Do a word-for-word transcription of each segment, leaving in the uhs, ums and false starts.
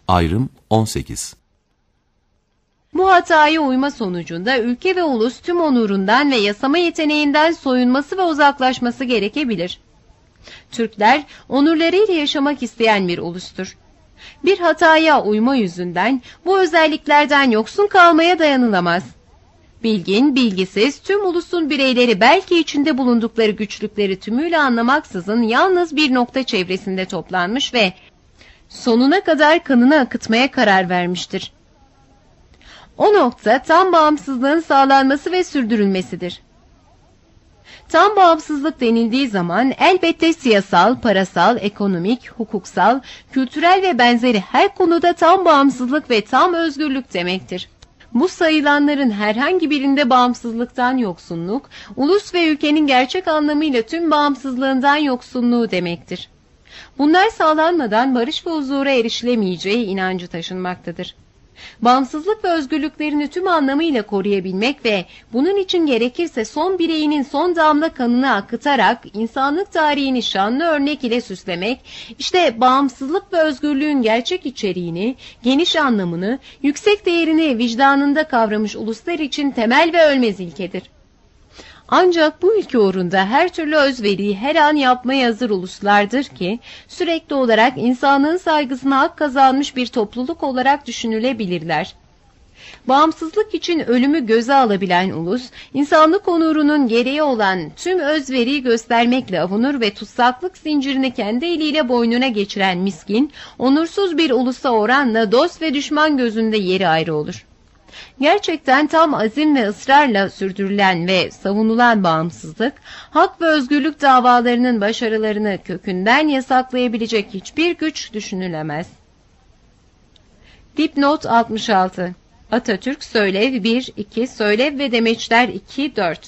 Ayrım on sekiz. Bu hataya uyma sonucunda ülke ve ulus tüm onurundan ve yasama yeteneğinden soyunması ve uzaklaşması gerekebilir. Türkler onurlarıyla yaşamak isteyen bir ulustur. Bir hataya uyma yüzünden bu özelliklerden yoksun kalmaya dayanılamaz. Bilgin, bilgisiz, tüm ulusun bireyleri belki içinde bulundukları güçlükleri tümüyle anlamaksızın yalnız bir nokta çevresinde toplanmış ve sonuna kadar kanını akıtmaya karar vermiştir. O nokta tam bağımsızlığın sağlanması ve sürdürülmesidir. Tam bağımsızlık denildiği zaman elbette siyasal, parasal, ekonomik, hukuksal, kültürel ve benzeri her konuda tam bağımsızlık ve tam özgürlük demektir. Bu sayılanların herhangi birinde bağımsızlıktan yoksunluk, ulus ve ülkenin gerçek anlamıyla tüm bağımsızlığından yoksunluğu demektir. Bunlar sağlanmadan barış ve huzura erişilemeyeceği inancı taşınmaktadır. Bağımsızlık ve özgürlüklerini tüm anlamıyla koruyabilmek ve bunun için gerekirse son bireyinin son damla kanını akıtarak insanlık tarihini şanlı örnek ile süslemek, işte bağımsızlık ve özgürlüğün gerçek içeriğini, geniş anlamını, yüksek değerini vicdanında kavramış uluslar için temel ve ölmez ilkedir. Ancak bu ülke uğrunda her türlü özveriyi her an yapmaya hazır uluslardır ki, sürekli olarak insanlığın saygısına hak kazanmış bir topluluk olarak düşünülebilirler. Bağımsızlık için ölümü göze alabilen ulus, insanlık onurunun gereği olan tüm özveriyi göstermekle avunur ve tutsaklık zincirini kendi eliyle boynuna geçiren miskin, onursuz bir ulusa oranla dost ve düşman gözünde yeri ayrı olur. Gerçekten tam azim ve ısrarla sürdürülen ve savunulan bağımsızlık, hak ve özgürlük davalarının başarılarını kökünden yasaklayabilecek hiçbir güç düşünülemez. Dipnot altmış altı. Atatürk Söylev bir iki, Söylev ve Demeçler iki dört.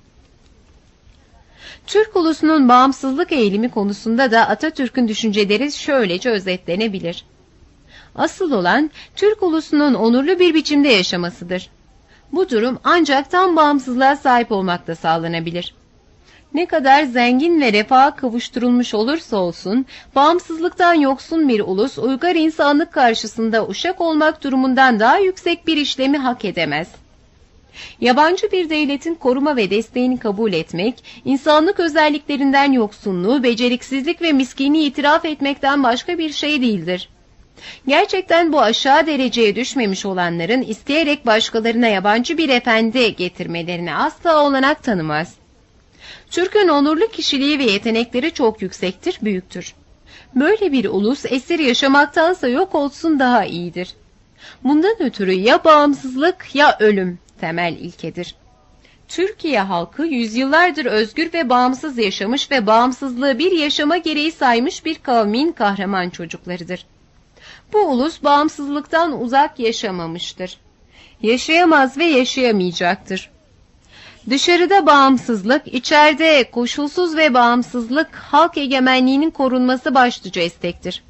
Türk ulusunun bağımsızlık eğilimi konusunda da Atatürk'ün düşünceleri şöylece özetlenebilir. Asıl olan Türk ulusunun onurlu bir biçimde yaşamasıdır. Bu durum ancak tam bağımsızlığa sahip olmakla sağlanabilir. Ne kadar zengin ve refaha kavuşturulmuş olursa olsun, bağımsızlıktan yoksun bir ulus, uygar insanlık karşısında uşak olmak durumundan daha yüksek bir işlemi hak edemez. Yabancı bir devletin koruma ve desteğini kabul etmek, insanlık özelliklerinden yoksunluğu, beceriksizlik ve miskinliği itiraf etmekten başka bir şey değildir. Gerçekten bu aşağı dereceye düşmemiş olanların isteyerek başkalarına yabancı bir efendi getirmelerine asla olanak tanımaz. Türk'ün onurlu kişiliği ve yetenekleri çok yüksektir, büyüktür. Böyle bir ulus esir yaşamaktansa yok olsun daha iyidir. Bundan ötürü ya bağımsızlık ya ölüm temel ilkedir. Türkiye halkı yüzyıllardır özgür ve bağımsız yaşamış ve bağımsızlığı bir yaşama gereği saymış bir kavmin kahraman çocuklarıdır. Bu ulus bağımsızlıktan uzak yaşamamıştır. Yaşayamaz ve yaşayamayacaktır. Dışarıda bağımsızlık, içeride koşulsuz ve bağımsızlık, halk egemenliğinin korunması başlıca istektir.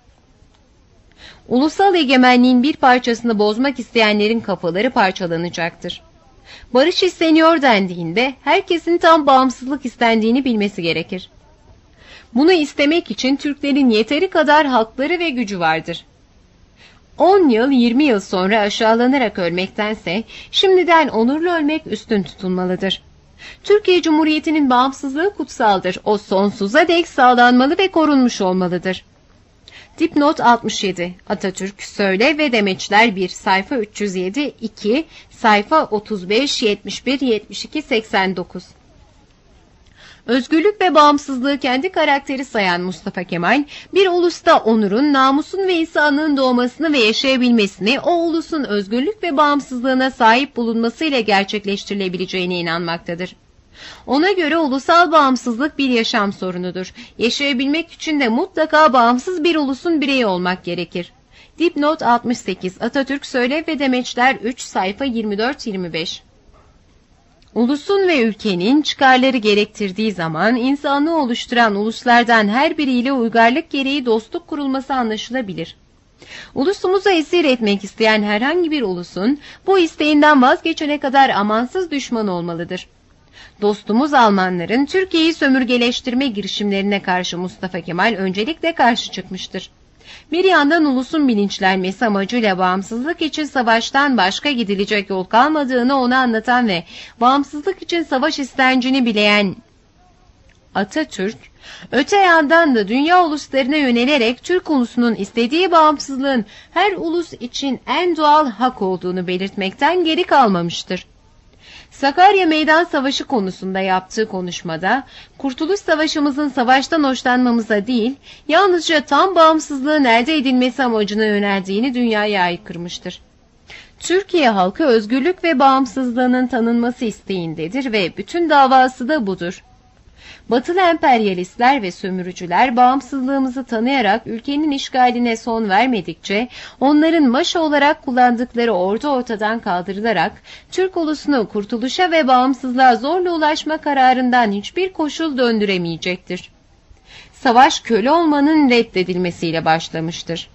Ulusal egemenliğin bir parçasını bozmak isteyenlerin kafaları parçalanacaktır. Barış isteniyor dendiğinde herkesin tam bağımsızlık istendiğini bilmesi gerekir. Bunu istemek için Türklerin yeteri kadar hakları ve gücü vardır. on yıl, yirmi yıl sonra aşağılanarak ölmektense, şimdiden onurlu ölmek üstün tutulmalıdır. Türkiye Cumhuriyeti'nin bağımsızlığı kutsaldır. O sonsuza dek sağlanmalı ve korunmuş olmalıdır. Dipnot altmış yedi. Atatürk Söylev ve Demeçler bir, sayfa üç yüz yedi, iki, sayfa otuz beş, yetmiş bir, yetmiş iki, seksen dokuz. Özgürlük ve bağımsızlığı kendi karakteri sayan Mustafa Kemal, bir ulusta onurun, namusun ve insanlığın doğmasını ve yaşayabilmesini, o ulusun özgürlük ve bağımsızlığına sahip bulunmasıyla gerçekleştirilebileceğine inanmaktadır. Ona göre ulusal bağımsızlık bir yaşam sorunudur. Yaşayabilmek için de mutlaka bağımsız bir ulusun bireyi olmak gerekir. Dipnot altmış sekiz. Atatürk Söylev ve Demeçler üç, sayfa yirmi dört yirmi beş. Ulusun ve ülkenin çıkarları gerektirdiği zaman insanlığı oluşturan uluslardan her biriyle uygarlık gereği dostluk kurulması anlaşılabilir. Ulusumuza esir etmek isteyen herhangi bir ulusun bu isteğinden vazgeçene kadar amansız düşman olmalıdır. Dostumuz Almanların Türkiye'yi sömürgeleştirme girişimlerine karşı Mustafa Kemal öncelikle karşı çıkmıştır. Bir yandan ulusun bilinçlenmesi amacıyla bağımsızlık için savaştan başka gidilecek yol kalmadığını ona anlatan ve bağımsızlık için savaş istencini bileyen Atatürk, öte yandan da dünya uluslarına yönelerek Türk ulusunun istediği bağımsızlığın her ulus için en doğal hak olduğunu belirtmekten geri kalmamıştır. Sakarya Meydan Savaşı konusunda yaptığı konuşmada, Kurtuluş Savaşımızın savaştan hoşlanmamıza değil, yalnızca tam bağımsızlığın elde edilmesi amacına yöneldiğini dünyaya aykırmıştır. Türkiye halkı özgürlük ve bağımsızlığının tanınması isteğindedir ve bütün davası da budur. Batılı emperyalistler ve sömürücüler bağımsızlığımızı tanıyarak ülkenin işgaline son vermedikçe onların maşa olarak kullandıkları ordu ortadan kaldırılarak Türk ulusunu kurtuluşa ve bağımsızlığa zorla ulaşma kararından hiçbir koşul döndüremeyecektir. Savaş köle olmanın reddedilmesiyle başlamıştır.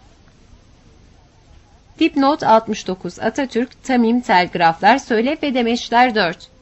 Dipnot altmış dokuz. Atatürk, Tamim Telgraflar, Söyle ve Demeçler dört.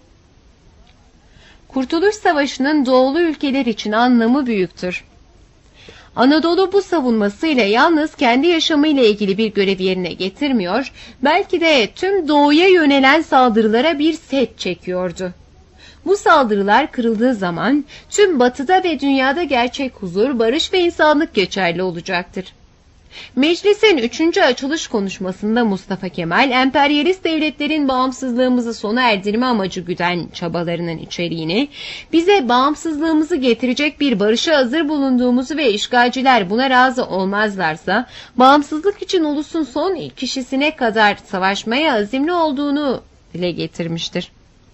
Kurtuluş Savaşı'nın doğulu ülkeler için anlamı büyüktür. Anadolu bu savunmasıyla yalnız kendi yaşamıyla ilgili bir görev yerine getirmiyor, belki de tüm doğuya yönelen saldırılara bir set çekiyordu. Bu saldırılar kırıldığı zaman tüm batıda ve dünyada gerçek huzur, barış ve insanlık geçerli olacaktır. Meclisin üçüncü açılış konuşmasında Mustafa Kemal, emperyalist devletlerin bağımsızlığımızı sona erdirme amacı güden çabalarının içeriğini, bize bağımsızlığımızı getirecek bir barışa hazır bulunduğumuzu ve işgalciler buna razı olmazlarsa, bağımsızlık için ulusun son kişisine kadar savaşmaya azimli olduğunu dile getirmiştir.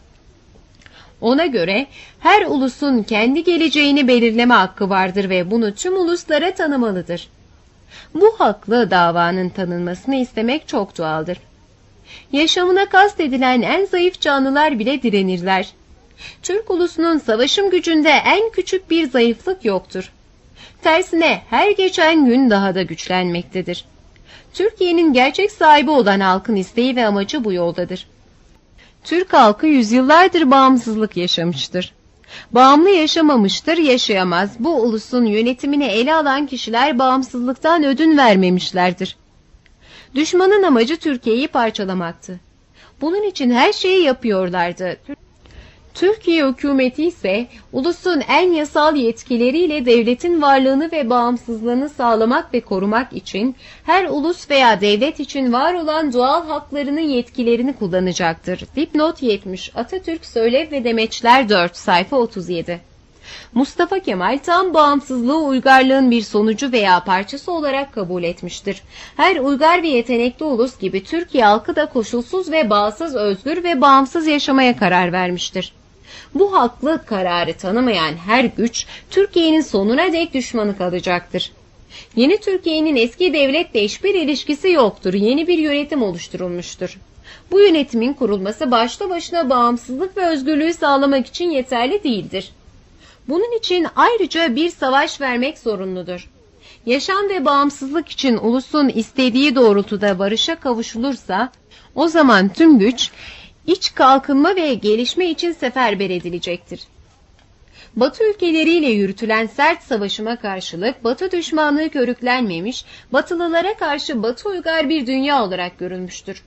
Ona göre her ulusun kendi geleceğini belirleme hakkı vardır ve bunu tüm uluslara tanımalıdır. Bu haklı davanın tanınmasını istemek çok doğaldır. Yaşamına kastedilen en zayıf canlılar bile direnirler. Türk ulusunun savaşım gücünde en küçük bir zayıflık yoktur. Tersine her geçen gün daha da güçlenmektedir. Türkiye'nin gerçek sahibi olan halkın isteği ve amacı bu yoldadır. Türk halkı yüzyıllardır bağımsızlık yaşamıştır. Bağımlı yaşamamıştır, yaşayamaz. Bu ulusun yönetimini ele alan kişiler bağımsızlıktan ödün vermemişlerdir. Düşmanın amacı Türkiye'yi parçalamaktı. Bunun için her şeyi yapıyorlardı. Türkiye hükümeti ise ulusun en yasal yetkileriyle devletin varlığını ve bağımsızlığını sağlamak ve korumak için her ulus veya devlet için var olan doğal haklarının yetkilerini kullanacaktır. Dipnot yetmiş. Atatürk Söyle ve Demeçler dört. Sayfa otuz yedi. Mustafa Kemal tam bağımsızlığı uygarlığın bir sonucu veya parçası olarak kabul etmiştir. Her uygar ve yetenekli ulus gibi Türkiye halkı da koşulsuz ve bağımsız, özgür ve bağımsız yaşamaya karar vermiştir. Bu haklı kararı tanımayan her güç, Türkiye'nin sonuna dek düşmanı kalacaktır. Yeni Türkiye'nin eski devletle hiçbir ilişkisi yoktur. Yeni bir yönetim oluşturulmuştur. Bu yönetimin kurulması başlı başına bağımsızlık ve özgürlüğü sağlamak için yeterli değildir. Bunun için ayrıca bir savaş vermek zorunludur. Yaşam ve bağımsızlık için ulusun istediği doğrultuda barışa kavuşulursa, o zaman tüm güç, İç kalkınma ve gelişme için seferber edilecektir. Batı ülkeleriyle yürütülen sert savaşıma karşılık Batı düşmanlığı körüklenmemiş, Batılılara karşı Batı uygar bir dünya olarak görülmüştür.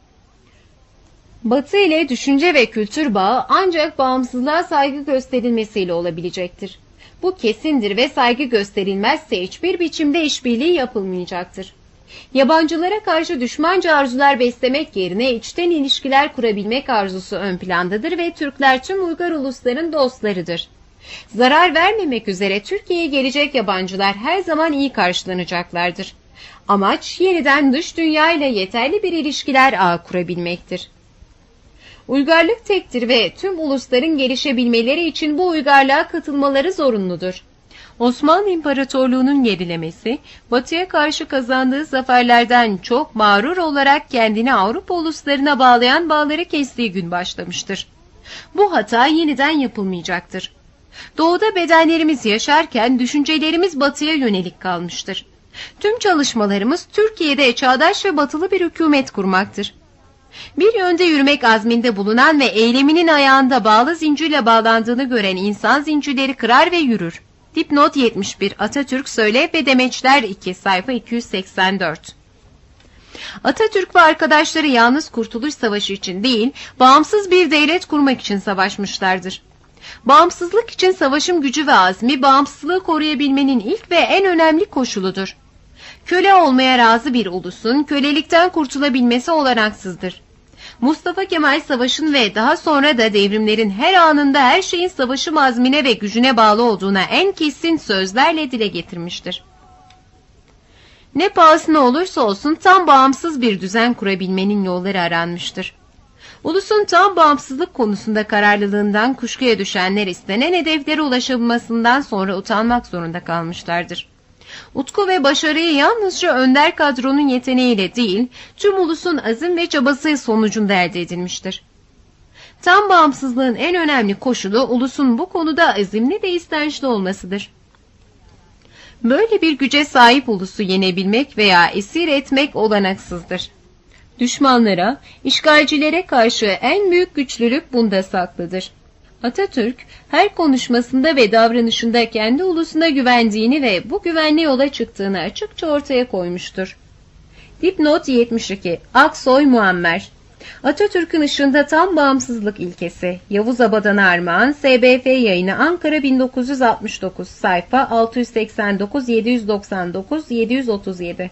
Batı ile düşünce ve kültür bağı ancak bağımsızlığa saygı gösterilmesiyle olabilecektir. Bu kesindir ve saygı gösterilmezse hiçbir biçimde işbirliği yapılmayacaktır. Yabancılara karşı düşmanca arzular beslemek yerine içten ilişkiler kurabilmek arzusu ön plandadır ve Türkler tüm uygar ulusların dostlarıdır. Zarar vermemek üzere Türkiye'ye gelecek yabancılar her zaman iyi karşılanacaklardır. Amaç yeniden dış dünya ile yeterli bir ilişkiler ağı kurabilmektir. Uygarlık tektir ve tüm ulusların gelişebilmeleri için bu uygarlığa katılmaları zorunludur. Osmanlı İmparatorluğu'nun gerilemesi, Batı'ya karşı kazandığı zaferlerden çok mağrur olarak kendini Avrupa uluslarına bağlayan bağları kestiği gün başlamıştır. Bu hata yeniden yapılmayacaktır. Doğuda bedenlerimiz yaşarken düşüncelerimiz Batı'ya yönelik kalmıştır. Tüm çalışmalarımız Türkiye'de çağdaş ve batılı bir hükümet kurmaktır. Bir yönde yürümek azminde bulunan ve eyleminin ayağında bağlı zincirle bağlandığını gören insan zincirleri kırar ve yürür. Dipnot yetmiş bir. Atatürk Söyle ve Demeçler iki. Sayfa iki yüz seksen dört. Atatürk ve arkadaşları yalnız Kurtuluş Savaşı için değil, bağımsız bir devlet kurmak için savaşmışlardır. Bağımsızlık için savaşım gücü ve azmi, bağımsızlığı koruyabilmenin ilk ve en önemli koşuludur. Köle olmaya razı bir ulusun, kölelikten kurtulabilmesi olanaksızdır. Mustafa Kemal savaşın ve daha sonra da devrimlerin her anında her şeyin savaşım azmine ve gücüne bağlı olduğuna en kesin sözlerle dile getirmiştir. Ne pahasına olursa olsun tam bağımsız bir düzen kurabilmenin yolları aranmıştır. Ulusun tam bağımsızlık konusunda kararlılığından kuşkuya düşenler istenen hedeflere ulaşabilmesinden sonra utanmak zorunda kalmışlardır. Utku ve başarıyı yalnızca önder kadronun yeteneğiyle değil, tüm ulusun azim ve çabası sonucunda elde edilmiştir. Tam bağımsızlığın en önemli koşulu ulusun bu konuda azimli ve istençli olmasıdır. Böyle bir güce sahip ulusu yenebilmek veya esir etmek olanaksızdır. Düşmanlara, işgalcilere karşı en büyük güçlülük bunda saklıdır. Atatürk, her konuşmasında ve davranışında kendi ulusuna güvendiğini ve bu güvenli yola çıktığını açıkça ortaya koymuştur. Dipnot yetmiş iki. Aksoy Muammer. Atatürk'ün ışığında tam bağımsızlık ilkesi. Yavuz Abadan Armağan, S B F Yayını, Ankara bin dokuz yüz altmış dokuz, sayfa altı yüz seksen dokuz, yedi yüz doksan dokuz, yedi yüz otuz yedi.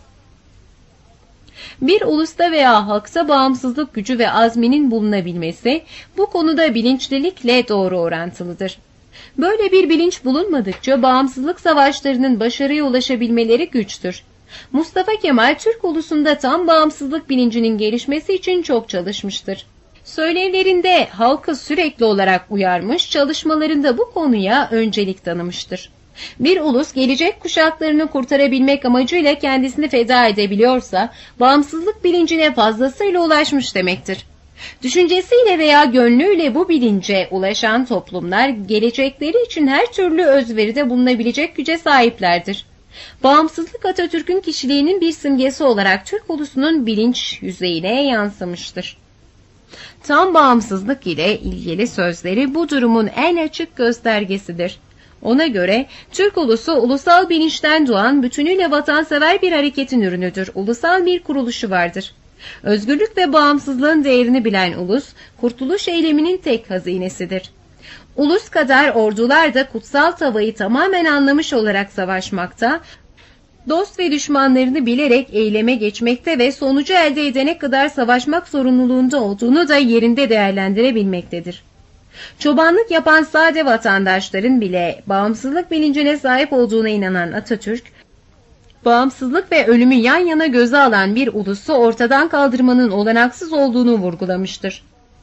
Bir ulusta veya halkta bağımsızlık gücü ve azminin bulunabilmesi, bu konuda bilinçlilikle doğru orantılıdır. Böyle bir bilinç bulunmadıkça bağımsızlık savaşlarının başarıya ulaşabilmeleri güçtür. Mustafa Kemal, Türk ulusunda tam bağımsızlık bilincinin gelişmesi için çok çalışmıştır. Söylevlerinde halkı sürekli olarak uyarmış, çalışmalarında bu konuya öncelik tanımıştır. Bir ulus gelecek kuşaklarını kurtarabilmek amacıyla kendisini feda edebiliyorsa, bağımsızlık bilincine fazlasıyla ulaşmış demektir. Düşüncesiyle veya gönlüyle bu bilince ulaşan toplumlar, gelecekleri için her türlü özveride bulunabilecek güce sahiplerdir. Bağımsızlık Atatürk'ün kişiliğinin bir simgesi olarak Türk ulusunun bilinç yüzeyine yansımıştır. Tam bağımsızlık ile ilgili sözleri bu durumun en açık göstergesidir. Ona göre Türk ulusu ulusal bilinçten doğan bütünüyle vatansever bir hareketin ürünüdür. Ulusal bir kuruluşu vardır. Özgürlük ve bağımsızlığın değerini bilen ulus, kurtuluş eyleminin tek hazinesidir. Ulus kadar ordular da kutsal tavayı tamamen anlamış olarak savaşmakta, dost ve düşmanlarını bilerek eyleme geçmekte ve sonucu elde edene kadar savaşmak zorunluluğunda olduğunu da yerinde değerlendirebilmektedir. Çobanlık yapan sade vatandaşların bile bağımsızlık bilincine sahip olduğuna inanan Atatürk, bağımsızlık ve ölümü yan yana göze alan bir ulusu ortadan kaldırmanın olanaksız olduğunu vurgulamıştır.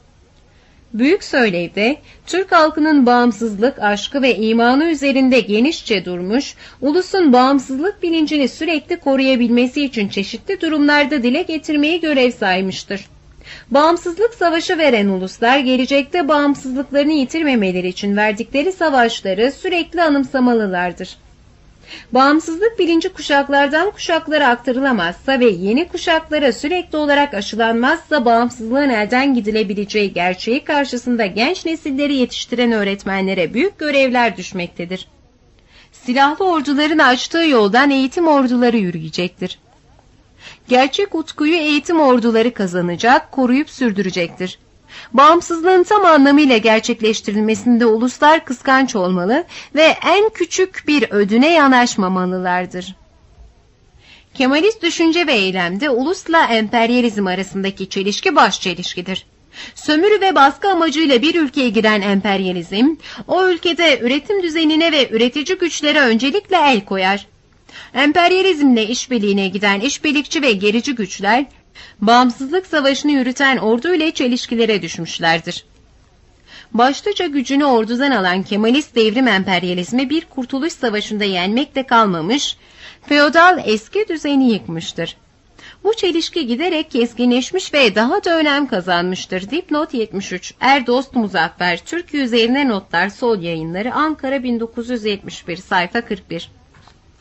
Büyük Söylev'de Türk halkının bağımsızlık aşkı ve imanı üzerinde genişçe durmuş, ulusun bağımsızlık bilincini sürekli koruyabilmesi için çeşitli durumlarda dile getirmeyi görev saymıştır. Bağımsızlık savaşı veren uluslar gelecekte bağımsızlıklarını yitirmemeleri için verdikleri savaşları sürekli anımsamalılardır. Bağımsızlık bilinci kuşaklardan kuşaklara aktarılamazsa ve yeni kuşaklara sürekli olarak aşılanmazsa bağımsızlığın elden gidilebileceği gerçeği karşısında genç nesilleri yetiştiren öğretmenlere büyük görevler düşmektedir. Silahlı orduların açtığı yoldan eğitim orduları yürüyecektir. Gerçek utkuyu eğitim orduları kazanacak, koruyup sürdürecektir. Bağımsızlığın tam anlamıyla gerçekleştirilmesinde uluslar kıskanç olmalı ve en küçük bir ödüne yanaşmamalılardır. Kemalist düşünce ve eylemde ulusla emperyalizm arasındaki çelişki baş çelişkidir. Sömürü ve baskı amacıyla bir ülkeye giren emperyalizm, o ülkede üretim düzenine ve üretici güçlere öncelikle el koyar. Emperyalizmle işbirliğine giden işbirlikçi ve gerici güçler, bağımsızlık savaşını yürüten ordu ile çelişkilere düşmüşlerdir. Başlıca gücünü ordudan alan Kemalist devrim emperyalizmi bir kurtuluş savaşında yenmekle kalmamış, feodal eski düzeni yıkmıştır. Bu çelişki giderek keskinleşmiş ve daha da önem kazanmıştır. Dipnot yetmiş üç. Erdost Muzaffer, Türkiye üzerine notlar, Sol Yayınları, Ankara bin dokuz yüz yetmiş bir, sayfa kırk bir.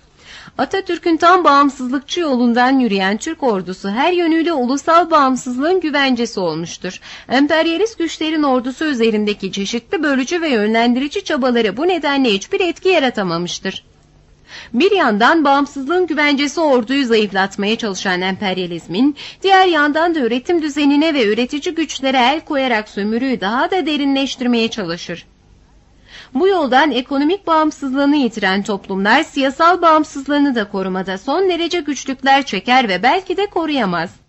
Atatürk'ün tam bağımsızlıkçı yolundan yürüyen Türk ordusu her yönüyle ulusal bağımsızlığın güvencesi olmuştur. Emperyalist güçlerin ordusu üzerindeki çeşitli bölücü ve yönlendirici çabaları bu nedenle hiçbir etki yaratamamıştır. Bir yandan bağımsızlığın güvencesi orduyu zayıflatmaya çalışan emperyalizmin, diğer yandan da üretim düzenine ve üretici güçlere el koyarak sömürüyü daha da derinleştirmeye çalışır. Bu yoldan ekonomik bağımsızlığını yitiren toplumlar siyasal bağımsızlığını da korumada son derece güçlükler çeker ve belki de koruyamaz.